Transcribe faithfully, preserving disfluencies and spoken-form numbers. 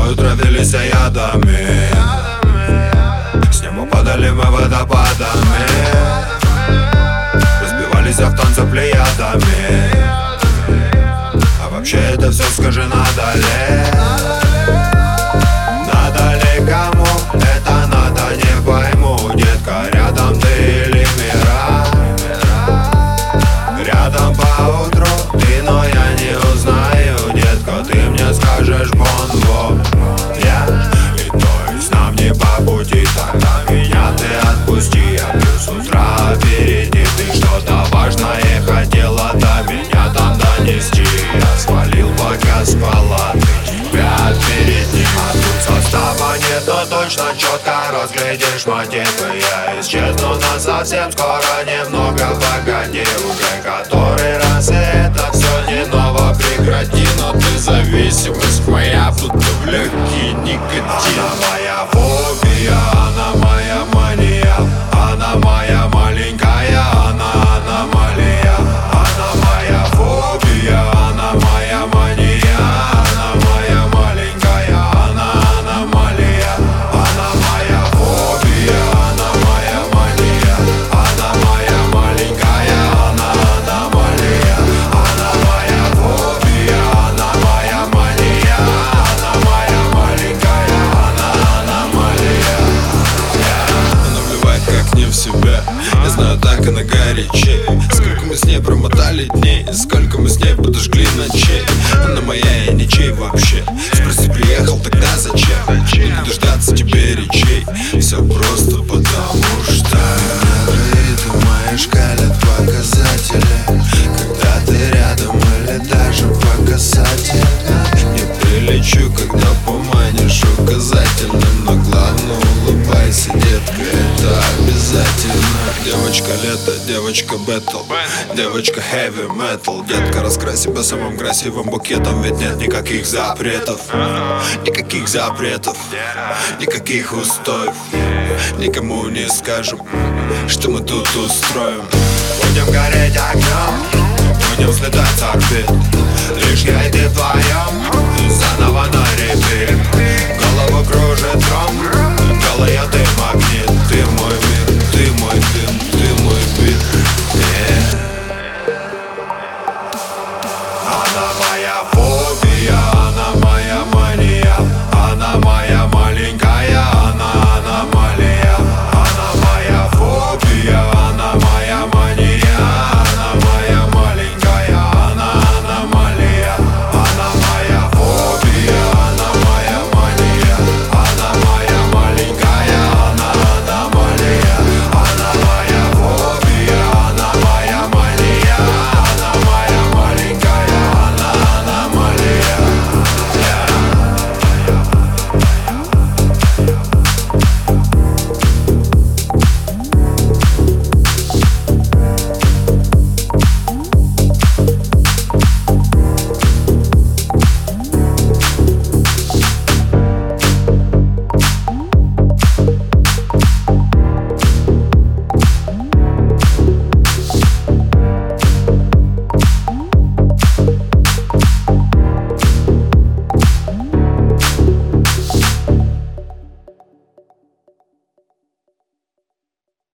тобой травились ядами. С неба падали мы водопадами, разбивались в танце плеядами. А вообще это все скажи, надо ли? Надо ли кому? Это надо, не пойму. Детка, рядом ты или мира? Рядом по утру ты, но я не узнаю. Детка, ты мне скажешь бонбо. Я и то есть нам не по пути. Тогда меня ты отпусти. Я пью с утра впереди. Ты что-то важное хотела до меня там донести. Я свалил, пока спала, ты тебя перед ним. А тут состава нет, но точно четко разглядишь мотивы. Я исчезну насовсем скоро, немного погоди. Уже который раз, и это все не ново. Прекрати, но ты зависимость моя, будто в легкие никотин. Она моя фобия, она моя мания. Она моя маленькая, она аномалия. Она моя фобия, она моя мания. Она моя маленькая, она аномалия. Она моя фобия, она моя мания. Она моя маленькая, она аномалия. Она моя фобия, она моя мания. Она моя маленькая, она аномалия. Она вливает как не в себя. Я знаю, так она горячей. Сколько мы с ней промотали дней, сколько мы с ней подожгли ночей. Она моя, я ничей вообще. Спроси, приехал, тогда зачем? Не буду ждаться тебе речей. Все просто потому что ритм мои шкалят показатели. Когда ты рядом или даже по касательной. Не прилечу, когда поманишь указательным. Но главное, улыбайся, детка, это обязательно. Девочка лето, девочка бэтл, девочка heavy metal. Детка, раскрась себя самым красивым букетом. Ведь нет никаких запретов, никаких запретов, никаких устоев. Никому не скажем, что мы тут устроим. Будем гореть огнем, будем слетать с орбит. Лишь я и ты вдвоем, заново на репит. Голову кружит дром, голая ты магнит. Ты мой мир, ты мой дым, ты мой бит. Yeah. Она моя